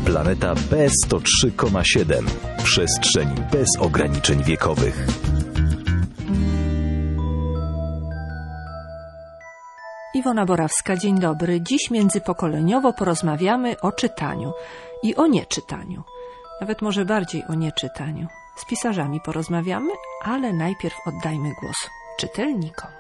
Planeta B103,7. Przestrzeń bez ograniczeń wiekowych. Iwona Borawska, dzień dobry. Dziś międzypokoleniowo porozmawiamy o czytaniu i o nieczytaniu. Nawet może bardziej o nieczytaniu. Z pisarzami porozmawiamy, ale najpierw oddajmy głos czytelnikom.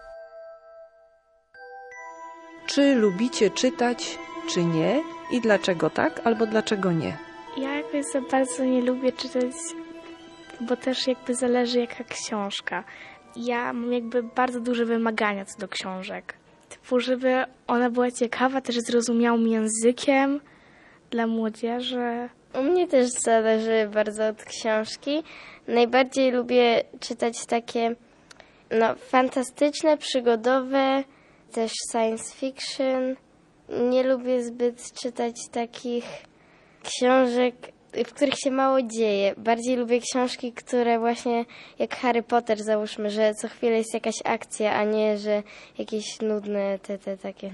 Czy lubicie czytać, czy nie? I dlaczego tak, albo dlaczego nie? Ja jakoś za bardzo nie lubię czytać, bo też jakby zależy jaka książka. Ja mam jakby bardzo duże wymagania co do książek. Typu, żeby ona była ciekawa, też zrozumiałym językiem dla młodzieży. U mnie też zależy bardzo od książki. Najbardziej lubię czytać takie fantastyczne, przygodowe, też science fiction. Nie lubię zbyt czytać takich książek, w których się mało dzieje. Bardziej lubię książki, które właśnie jak Harry Potter, załóżmy, że co chwilę jest jakaś akcja, a nie, że jakieś nudne takie.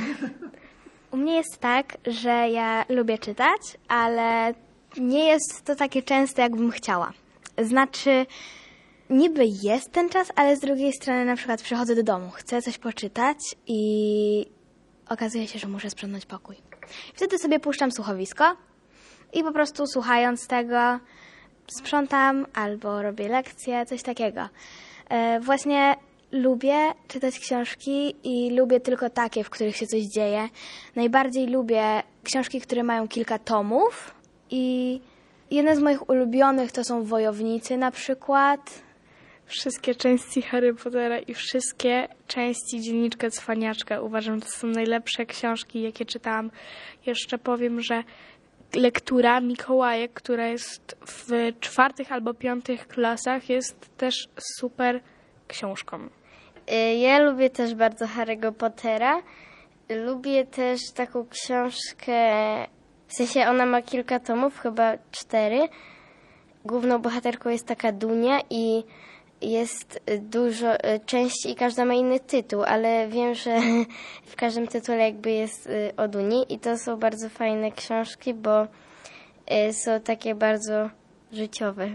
U mnie jest tak, że ja lubię czytać, ale nie jest to takie częste, jakbym chciała. Znaczy, niby jest ten czas, ale z drugiej strony na przykład przychodzę do domu, chcę coś poczytać i okazuje się, że muszę sprzątnąć pokój. Wtedy sobie puszczam słuchowisko i po prostu słuchając tego sprzątam albo robię lekcje, coś takiego. Właśnie lubię czytać książki i lubię tylko takie, w których się coś dzieje. Najbardziej lubię książki, które mają kilka tomów i jeden z moich ulubionych to są Wojownicy na przykład. Wszystkie części Harry Pottera i wszystkie części Dzienniczka Cwaniaczka. Uważam, że to są najlepsze książki, jakie czytałam. Jeszcze powiem, że lektura Mikołajek, która jest w 4. albo 5. klasach, jest też super książką. Ja lubię też bardzo Harry'ego Pottera. Lubię też taką książkę, w sensie ona ma kilka tomów, chyba 4. Główną bohaterką jest taka Dunia i jest dużo części i każda ma inny tytuł, ale wiem, że w każdym tytule jakby jest o Dunii i to są bardzo fajne książki, bo są takie bardzo życiowe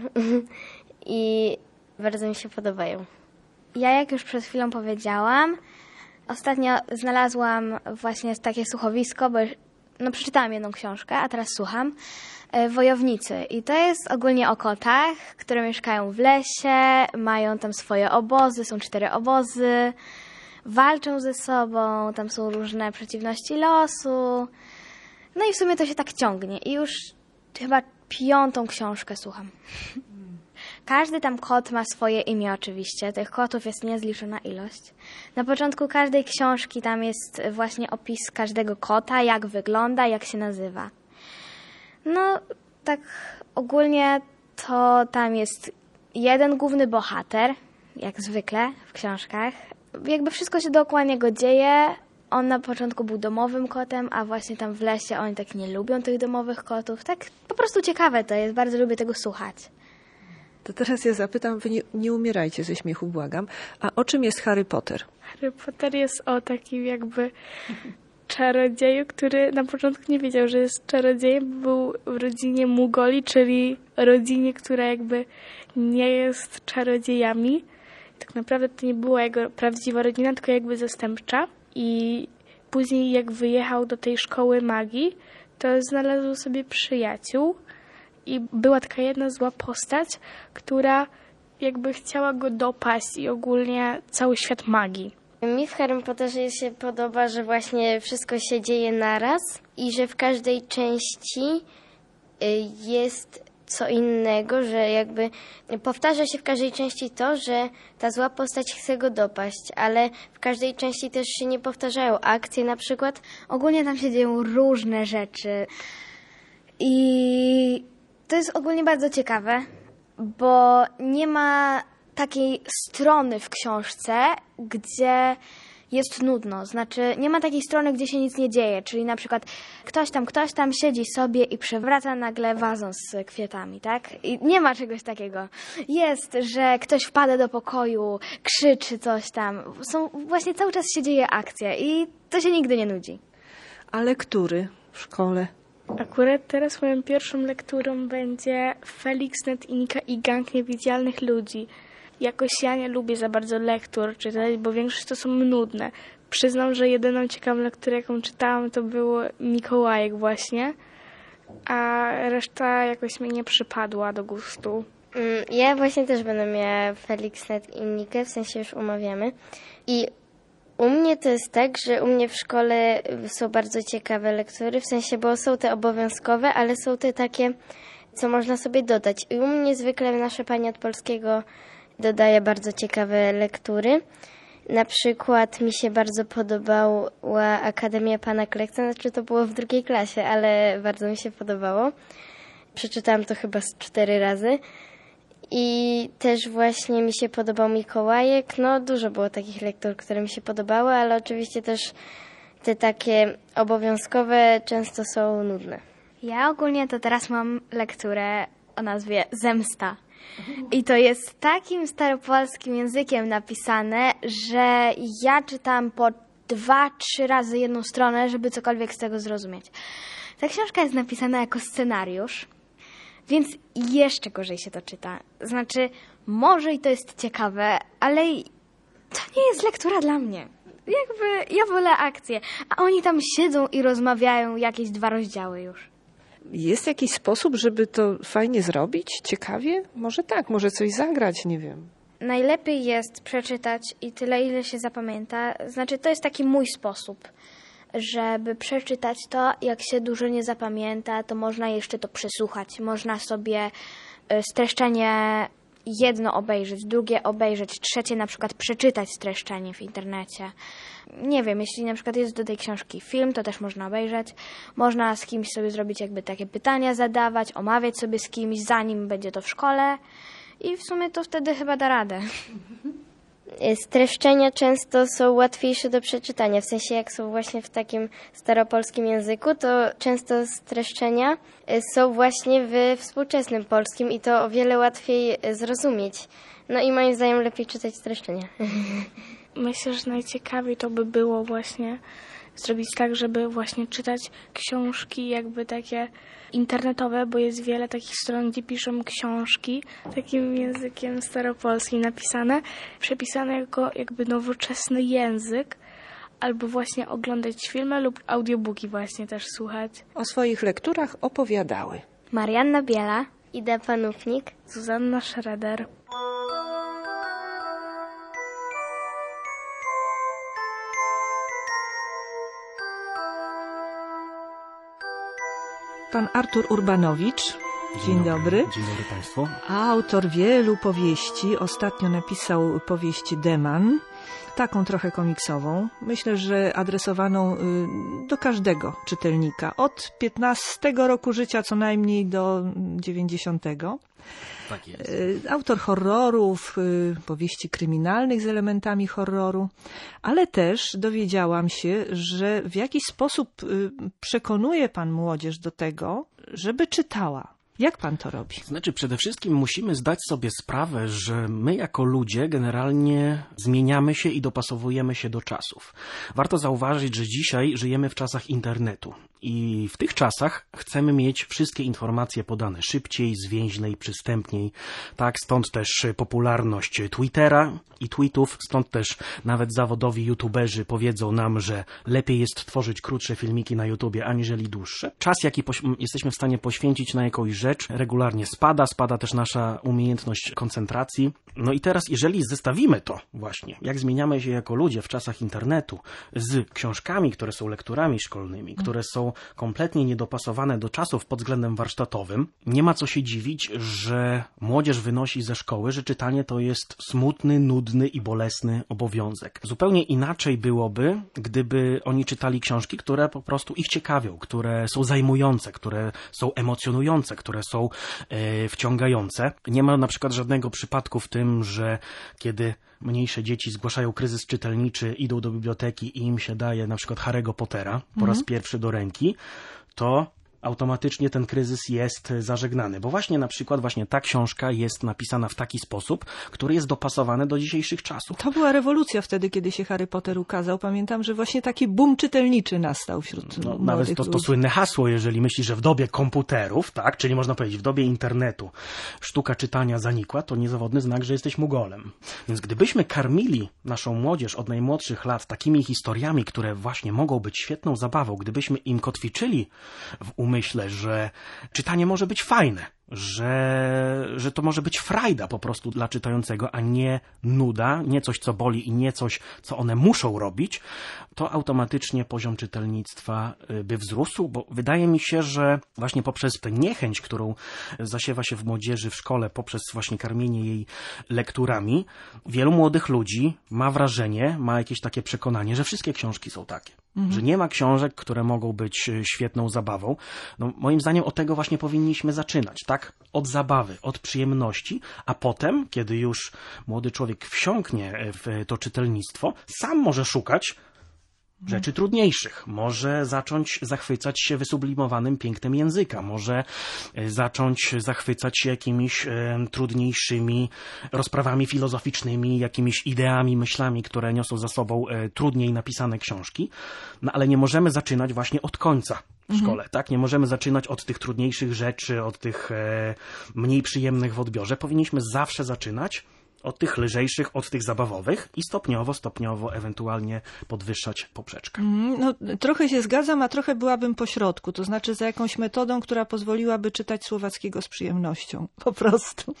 i bardzo mi się podobają. Ja, jak już przed chwilą powiedziałam, ostatnio znalazłam właśnie takie słuchowisko, bo przeczytałam jedną książkę, a teraz słucham, Wojownicy. I to jest ogólnie o kotach, które mieszkają w lesie, mają tam swoje obozy, są 4 obozy, walczą ze sobą, tam są różne przeciwności losu. No i w sumie to się tak ciągnie. I już chyba 5. książkę słucham. Każdy tam kot ma swoje imię oczywiście. Tych kotów jest niezliczona ilość. Na początku każdej książki tam jest właśnie opis każdego kota, jak wygląda, jak się nazywa. No, tak ogólnie to tam jest jeden główny bohater, jak zwykle w książkach. Jakby wszystko się dookoła niego dzieje. On na początku był domowym kotem, a właśnie tam w lesie oni tak nie lubią tych domowych kotów. Tak po prostu ciekawe to jest, bardzo lubię tego słuchać. To teraz ja zapytam, wy nie umierajcie ze śmiechu, błagam. A o czym jest Harry Potter? Harry Potter jest o takim jakby czarodzieju, który na początku nie wiedział, że jest czarodziejem. Był w rodzinie Mugoli, czyli rodzinie, która jakby nie jest czarodziejami. Tak naprawdę to nie była jego prawdziwa rodzina, tylko jakby zastępcza. I później jak wyjechał do tej szkoły magii, to znalazł sobie przyjaciół. I była taka jedna zła postać, która jakby chciała go dopaść i ogólnie cały świat magii. Mi w Harrym Potterze się podoba, że właśnie wszystko się dzieje naraz i że w każdej części jest co innego, że jakby powtarza się w każdej części to, że ta zła postać chce go dopaść, ale w każdej części też się nie powtarzają akcje na przykład. Ogólnie tam się dzieją różne rzeczy i to jest ogólnie bardzo ciekawe, bo nie ma takiej strony w książce, gdzie jest nudno. Znaczy, nie ma takiej strony, gdzie się nic nie dzieje. Czyli na przykład ktoś tam siedzi sobie i przewraca nagle wazon z kwiatami, tak? I nie ma czegoś takiego. Jest, że ktoś wpada do pokoju, krzyczy coś tam. Właśnie cały czas się dzieje akcja i to się nigdy nie nudzi. A lektury w szkole? Akurat teraz moją pierwszą lekturą będzie Felix, Ned i Nika i Gang Niewidzialnych Ludzi. Jakoś ja nie lubię za bardzo lektur czytać, bo większość to są nudne. Przyznam, że jedyną ciekawą lekturę, jaką czytałam, to był Mikołajek właśnie, a reszta jakoś mi nie przypadła do gustu. Ja właśnie też będę miała Felix, Ned i Nikę, w sensie już umawiamy. I u mnie to jest tak, że u mnie w szkole są bardzo ciekawe lektury, w sensie, bo są te obowiązkowe, ale są te takie, co można sobie dodać. I u mnie zwykle nasza pani od polskiego dodaje bardzo ciekawe lektury. Na przykład mi się bardzo podobała Akademia Pana Kleksa, znaczy to było w 2. klasie, ale bardzo mi się podobało. Przeczytałam to chyba z 4 razy. I też właśnie mi się podobał Mikołajek. No dużo było takich lektur, które mi się podobały, ale oczywiście też te takie obowiązkowe często są nudne. Ja ogólnie to teraz mam lekturę o nazwie Zemsta. I to jest takim staropolskim językiem napisane, że ja czytam po 2-3 razy jedną stronę, żeby cokolwiek z tego zrozumieć. Ta książka jest napisana jako scenariusz, więc jeszcze gorzej się to czyta. Znaczy, może i to jest ciekawe, ale to nie jest lektura dla mnie. Jakby ja wolę akcję, a oni tam siedzą i rozmawiają jakieś 2 rozdziały już. Jest jakiś sposób, żeby to fajnie zrobić? Ciekawie? Może tak, może coś zagrać, nie wiem. Najlepiej jest przeczytać i tyle, ile się zapamięta. Znaczy, to jest taki mój sposób, żeby przeczytać to, jak się dużo nie zapamięta, to można jeszcze to przesłuchać. Można sobie streszczenie jedno obejrzeć, drugie obejrzeć, trzecie na przykład przeczytać streszczenie w internecie. Nie wiem, jeśli na przykład jest do tej książki film, to też można obejrzeć. Można z kimś sobie zrobić jakby takie pytania zadawać, omawiać sobie z kimś, zanim będzie to w szkole i w sumie to wtedy chyba da radę. Streszczenia często są łatwiejsze do przeczytania, w sensie jak są właśnie w takim staropolskim języku, to często streszczenia są właśnie we współczesnym polskim i to o wiele łatwiej zrozumieć. No i moim zdaniem lepiej czytać streszczenia. Myślę, że najciekawiej to by było właśnie zrobić tak, żeby właśnie czytać książki jakby takie internetowe, bo jest wiele takich stron, gdzie piszą książki takim językiem staropolskim napisane, przepisane jako jakby nowoczesny język, albo właśnie oglądać filmy lub audiobooki właśnie też słuchać. O swoich lekturach opowiadały Marianna Biela, Ida Panównik, Zuzanna Schroeder. pan Artur Urbanowicz. Dzień dobry. Dzień dobry Państwu. Autor wielu powieści. Ostatnio napisał powieść Deman, taką trochę komiksową. Myślę, że adresowaną do każdego czytelnika. Od 15 roku życia co najmniej do 90. Tak jest. Autor horrorów, powieści kryminalnych z elementami horroru, ale też dowiedziałam się, że w jakiś sposób przekonuje pan młodzież do tego, żeby czytała. Jak pan to robi? Znaczy, przede wszystkim musimy zdać sobie sprawę, że my jako ludzie generalnie zmieniamy się i dopasowujemy się do czasów. Warto zauważyć, że dzisiaj żyjemy w czasach internetu i w tych czasach chcemy mieć wszystkie informacje podane szybciej, zwięźlej, przystępniej. Tak, stąd też popularność Twittera i tweetów, stąd też nawet zawodowi youtuberzy powiedzą nam, że lepiej jest tworzyć krótsze filmiki na YouTubie aniżeli dłuższe. Czas, jaki jesteśmy w stanie poświęcić na jakąś rzecz, regularnie spada też nasza umiejętność koncentracji. No i teraz, jeżeli zestawimy to właśnie, jak zmieniamy się jako ludzie w czasach internetu z książkami, które są lekturami szkolnymi, które są kompletnie niedopasowane do czasów pod względem warsztatowym, nie ma co się dziwić, że młodzież wynosi ze szkoły, że czytanie to jest smutny, nudny i bolesny obowiązek. Zupełnie inaczej byłoby, gdyby oni czytali książki, które po prostu ich ciekawią, które są zajmujące, które są emocjonujące, które są wciągające. Nie ma na przykład żadnego przypadku w tym, że kiedy mniejsze dzieci zgłaszają kryzys czytelniczy, idą do biblioteki i im się daje na przykład Harry'ego Pottera po raz pierwszy do ręki, to automatycznie ten kryzys jest zażegnany, bo właśnie na przykład właśnie ta książka jest napisana w taki sposób, który jest dopasowany do dzisiejszych czasów. To była rewolucja wtedy, kiedy się Harry Potter ukazał. Pamiętam, że właśnie taki boom czytelniczy nastał wśród młodych Nawet to ludzi. słynne hasło, jeżeli myślisz, że w dobie komputerów, tak, czyli można powiedzieć w dobie internetu sztuka czytania zanikła, to niezawodny znak, że jesteś Mugolem. Więc gdybyśmy karmili naszą młodzież od najmłodszych lat takimi historiami, które właśnie mogą być świetną zabawą, gdybyśmy im kotwiczyli w umyśle, że czytanie może być fajne, że to może być frajda po prostu dla czytającego, a nie nuda, nie coś, co boli i nie coś, co one muszą robić, to automatycznie poziom czytelnictwa by wzrósł, bo wydaje mi się, że właśnie poprzez tę niechęć, którą zasiewa się w młodzieży w szkole, poprzez właśnie karmienie jej lekturami, wielu młodych ludzi ma wrażenie, ma jakieś takie przekonanie, że wszystkie książki są takie. Że nie ma książek, które mogą być świetną zabawą. No, moim zdaniem od tego właśnie powinniśmy zaczynać, tak? Od zabawy, od przyjemności, a potem, kiedy już młody człowiek wsiąknie w to czytelnictwo, sam może szukać rzeczy trudniejszych. Może zacząć zachwycać się wysublimowanym pięknem języka. Może zacząć zachwycać się jakimiś trudniejszymi rozprawami filozoficznymi, jakimiś ideami, myślami, które niosą za sobą trudniej napisane książki. No ale nie możemy zaczynać właśnie od końca w szkole, tak? Nie możemy zaczynać od tych trudniejszych rzeczy, od tych mniej przyjemnych w odbiorze. Powinniśmy zawsze zaczynać od tych lżejszych, od tych zabawowych i stopniowo ewentualnie podwyższać poprzeczkę. No, trochę się zgadzam, a trochę byłabym po środku, to znaczy za jakąś metodą, która pozwoliłaby czytać Słowackiego z przyjemnością, po prostu.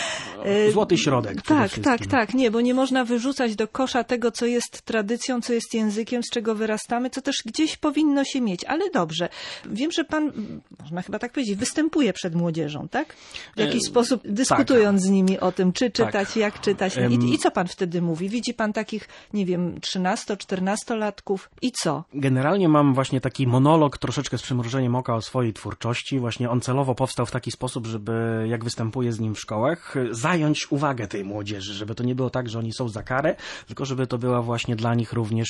Złoty środek. Tak, nie, bo nie można wyrzucać do kosza tego, co jest tradycją, co jest językiem, z czego wyrastamy, co też gdzieś powinno się mieć, ale dobrze. Wiem, że pan, można chyba tak powiedzieć, występuje przed młodzieżą, tak? W jakiś sposób dyskutując z nimi o tym, czy czytać, jak czytać. I co pan wtedy mówi? Widzi pan takich, nie wiem, 13-14-latków i co? Generalnie mam właśnie taki monolog troszeczkę z przymrużeniem oka o swojej twórczości. Właśnie on celowo powstał w taki sposób, żeby, jak występuję z nim w szkołach, zająć uwagę tej młodzieży, żeby to nie było tak, że oni są za karę, tylko żeby to była właśnie dla nich również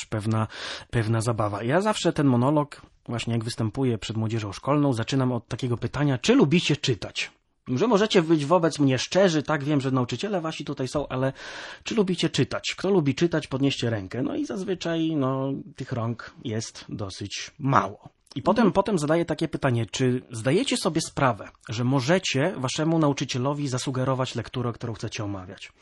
pewna zabawa. Ja zawsze ten monolog, właśnie jak występuję przed młodzieżą szkolną, zaczynam od takiego pytania, czy lubicie czytać? Że możecie być wobec mnie szczerzy, tak, wiem, że nauczyciele wasi tutaj są, ale czy lubicie czytać? Kto lubi czytać, podnieście rękę. No i zazwyczaj tych rąk jest dosyć mało. I potem zadaję takie pytanie, czy zdajecie sobie sprawę, że możecie waszemu nauczycielowi zasugerować lekturę, którą chcecie omawiać?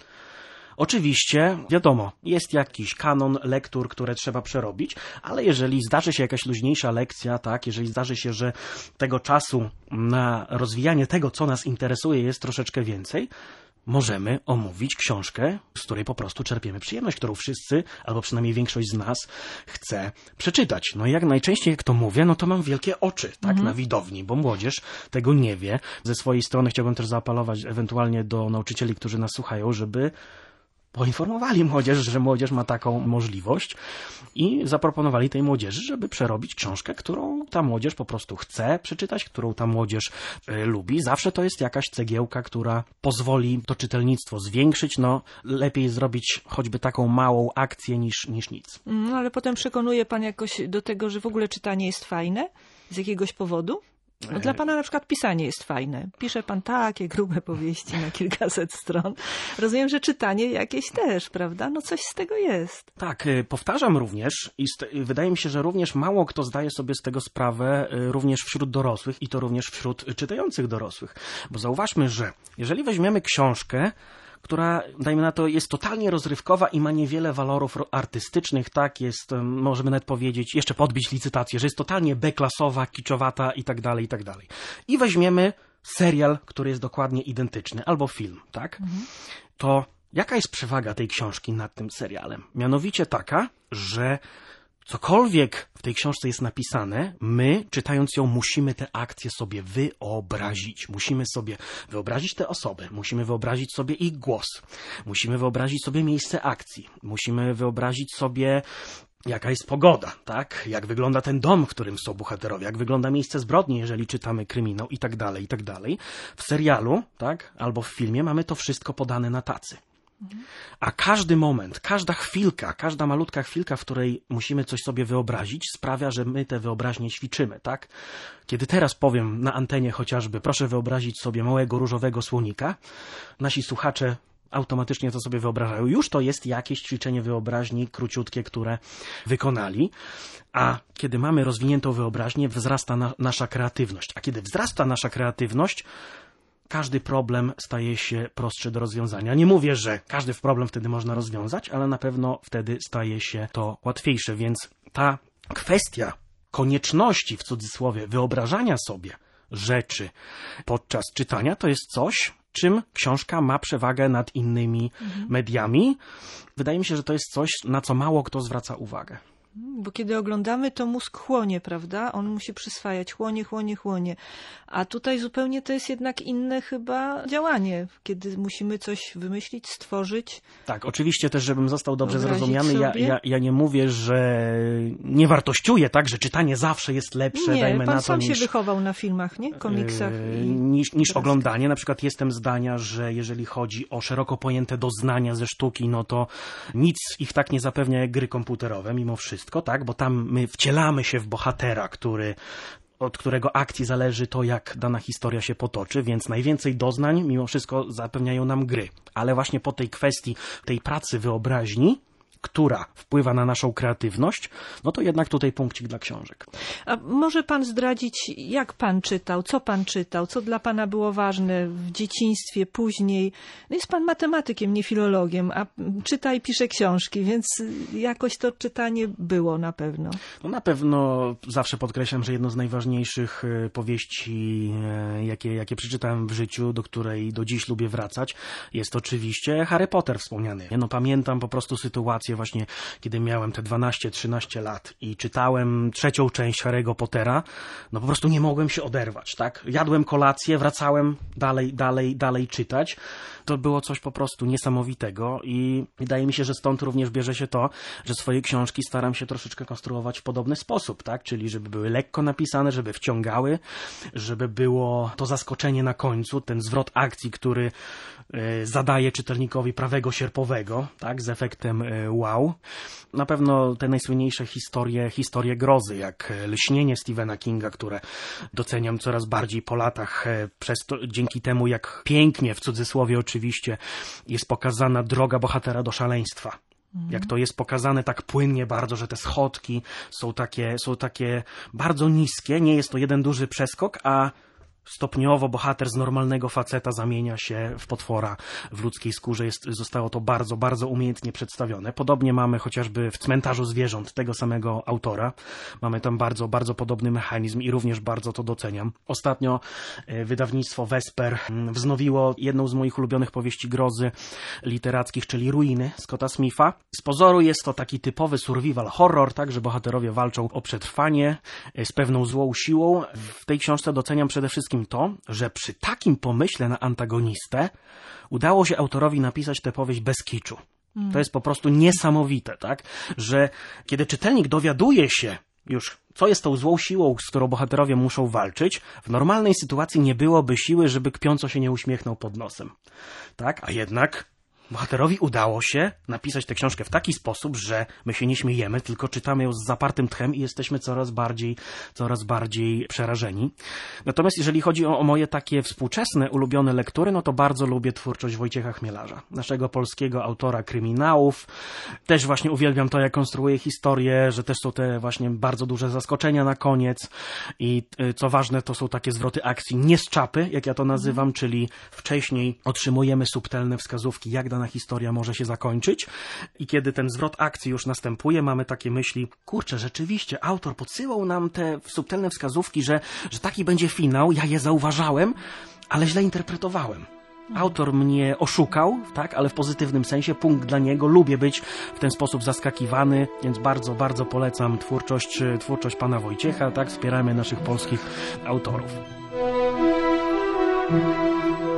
Oczywiście, wiadomo, jest jakiś kanon lektur, które trzeba przerobić, ale jeżeli zdarzy się jakaś luźniejsza lekcja, tak, jeżeli zdarzy się, że tego czasu na rozwijanie tego, co nas interesuje, jest troszeczkę więcej, możemy omówić książkę, z której po prostu czerpiemy przyjemność, którą wszyscy, albo przynajmniej większość z nas chce przeczytać. No i jak najczęściej, jak to mówię, no to mam wielkie oczy, tak, na widowni, bo młodzież tego nie wie. Ze swojej strony chciałbym też zaapelować ewentualnie do nauczycieli, którzy nas słuchają, żeby poinformowali młodzież, że młodzież ma taką możliwość i zaproponowali tej młodzieży, żeby przerobić książkę, którą ta młodzież po prostu chce przeczytać, którą ta młodzież lubi. Zawsze to jest jakaś cegiełka, która pozwoli to czytelnictwo zwiększyć. No, lepiej zrobić choćby taką małą akcję niż nic. Ale potem przekonuje pan jakoś do tego, że w ogóle czytanie jest fajne? Z jakiegoś powodu? No, dla pana na przykład pisanie jest fajne. Pisze pan takie grube powieści na kilkaset stron. Rozumiem, że czytanie jakieś też, prawda? No coś z tego jest. Tak, powtarzam również i wydaje mi się, że również mało kto zdaje sobie z tego sprawę również wśród dorosłych i to również wśród czytających dorosłych. Bo zauważmy, że jeżeli weźmiemy książkę, która, dajmy na to, jest totalnie rozrywkowa i ma niewiele walorów artystycznych, tak, jest, możemy nawet powiedzieć, jeszcze podbić licytację, że jest totalnie B-klasowa, kiczowata i tak dalej, i tak dalej. I weźmiemy serial, który jest dokładnie identyczny, albo film, tak, to jaka jest przewaga tej książki nad tym serialem? Mianowicie taka, że cokolwiek w tej książce jest napisane, my, czytając ją, musimy te akcje sobie wyobrazić. Musimy sobie wyobrazić te osoby, musimy wyobrazić sobie ich głos, musimy wyobrazić sobie miejsce akcji, musimy wyobrazić sobie, jaka jest pogoda, tak? Jak wygląda ten dom, w którym są bohaterowie, jak wygląda miejsce zbrodni, jeżeli czytamy kryminał i tak dalej, i tak dalej. W serialu, tak? Albo w filmie mamy to wszystko podane na tacy. A każdy moment, każda chwilka, każda malutka chwilka, w której musimy coś sobie wyobrazić, sprawia, że my tę wyobraźnię ćwiczymy, tak? Kiedy teraz powiem na antenie chociażby, proszę wyobrazić sobie małego różowego słonika, nasi słuchacze automatycznie to sobie wyobrażają. Już to jest jakieś ćwiczenie wyobraźni króciutkie, które wykonali. A kiedy mamy rozwiniętą wyobraźnię, wzrasta nasza kreatywność. A kiedy wzrasta nasza kreatywność, każdy problem staje się prostszy do rozwiązania. Nie mówię, że każdy problem wtedy można rozwiązać, ale na pewno wtedy staje się to łatwiejsze. Więc ta kwestia konieczności, w cudzysłowie, wyobrażania sobie rzeczy podczas czytania, to jest coś, czym książka ma przewagę nad innymi mediami. Wydaje mi się, że to jest coś, na co mało kto zwraca uwagę. Bo kiedy oglądamy, to mózg chłonie, prawda? On musi przyswajać, chłonie. A tutaj zupełnie to jest jednak inne chyba działanie, kiedy musimy coś wymyślić, stworzyć. Tak, oczywiście też, żebym został dobrze zrozumiany, ja nie mówię, że nie wartościuję, tak, że czytanie zawsze jest lepsze, nie, dajmy pan na to, sam niż, się wychował na filmach, nie? Komiksach. Niż oglądanie. Na przykład jestem zdania, że jeżeli chodzi o szeroko pojęte doznania ze sztuki, no to nic ich tak nie zapewnia jak gry komputerowe, mimo wszystko, tak, bo tam my wcielamy się w bohatera, od którego akcji zależy to, jak dana historia się potoczy, więc najwięcej doznań mimo wszystko zapewniają nam gry. Ale właśnie po tej kwestii, tej pracy wyobraźni, która wpływa na naszą kreatywność, no to jednak tutaj punkcik dla książek. A może pan zdradzić, jak pan czytał, co dla pana było ważne w dzieciństwie, później? No jest pan matematykiem, nie filologiem, a czyta i pisze książki, więc jakoś to czytanie było na pewno. No na pewno zawsze podkreślam, że jedną z najważniejszych powieści, jakie przeczytałem w życiu, do której do dziś lubię wracać, jest oczywiście Harry Potter wspomniany. No pamiętam po prostu sytuację właśnie, kiedy miałem te 12-13 lat i czytałem 3. część Harry'ego Pottera, no po prostu nie mogłem się oderwać, tak? Jadłem kolację, wracałem dalej czytać. To było coś po prostu niesamowitego i wydaje mi się, że stąd również bierze się to, że swoje książki staram się troszeczkę konstruować w podobny sposób, tak? Czyli żeby były lekko napisane, żeby wciągały, żeby było to zaskoczenie na końcu, ten zwrot akcji, który zadaje czytelnikowi prawego sierpowego, tak? Z efektem wow. Na pewno te najsłynniejsze historie grozy, jak Lśnienie Stephena Kinga, które doceniam coraz bardziej po latach, dzięki temu, jak pięknie, w cudzysłowie oczywiście, jest pokazana droga bohatera do szaleństwa. Jak to jest pokazane tak płynnie bardzo, że te schodki są takie bardzo niskie, nie jest to jeden duży przeskok, a stopniowo bohater z normalnego faceta zamienia się w potwora w ludzkiej skórze. Zostało to bardzo, bardzo umiejętnie przedstawione. Podobnie mamy chociażby w Cmentarzu Zwierząt tego samego autora. Mamy tam bardzo, bardzo podobny mechanizm i również bardzo to doceniam. Ostatnio wydawnictwo Vesper wznowiło jedną z moich ulubionych powieści grozy literackich, czyli Ruiny Scotta Smitha. Z pozoru jest to taki typowy survival horror, tak, że bohaterowie walczą o przetrwanie z pewną złą siłą. W tej książce doceniam przede wszystkim to, że przy takim pomyśle na antagonistę udało się autorowi napisać tę powieść bez kiczu. To jest po prostu niesamowite, tak? Że kiedy czytelnik dowiaduje się już, co jest tą złą siłą, z którą bohaterowie muszą walczyć, w normalnej sytuacji nie byłoby siły, żeby kpiąco się nie uśmiechnął pod nosem. Tak? A jednak bohaterowi udało się napisać tę książkę w taki sposób, że my się nie śmiejemy, tylko czytamy ją z zapartym tchem i jesteśmy coraz bardziej przerażeni. Natomiast jeżeli chodzi o moje takie współczesne, ulubione lektury, no to bardzo lubię twórczość Wojciecha Chmielarza, naszego polskiego autora kryminałów. Też właśnie uwielbiam to, jak konstruuje historię, że też są te właśnie bardzo duże zaskoczenia na koniec i co ważne, to są takie zwroty akcji nie z czapy, jak ja to nazywam, czyli wcześniej otrzymujemy subtelne wskazówki, jak dana historia może się zakończyć i kiedy ten zwrot akcji już następuje, mamy takie myśli, kurczę, rzeczywiście, autor podsyłał nam te subtelne wskazówki, że taki będzie finał, ja je zauważałem, ale źle interpretowałem. Autor mnie oszukał, tak, ale w pozytywnym sensie, punkt dla niego, lubię być w ten sposób zaskakiwany, więc bardzo, bardzo polecam twórczość pana Wojciecha, tak, wspieramy naszych polskich autorów.